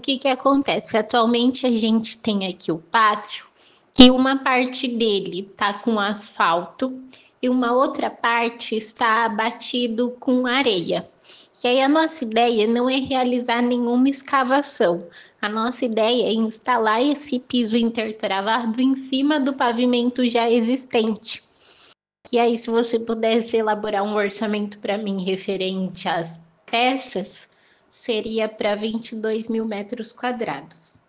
que acontece? Atualmente a gente tem aqui o pátio, que uma parte dele está com asfalto e uma outra parte está abatido com areia. E aí a nossa ideia não é realizar nenhuma escavação. A nossa ideia é instalar esse piso intertravado em cima do pavimento já existente. E aí, se você pudesse elaborar um orçamento para mim referente às peças, seria para 22 mil metros quadrados.